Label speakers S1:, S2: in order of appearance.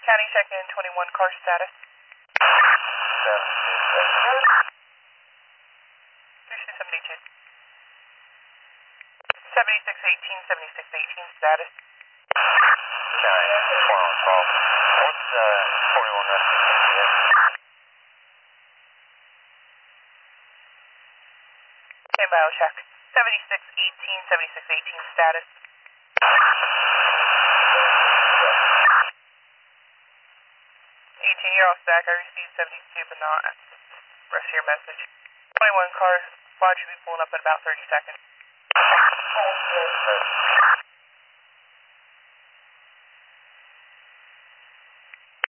S1: County check-in 21 car status. 3272. 7618, 7618 status.
S2: County, 4 on call. What's 41 rescue GPS?
S1: Standby, I'll check. 7618, 7618 status. 18, you're all stack. I received 72, but not rest of your message. 21 car squad should be pulling up in about 30 seconds.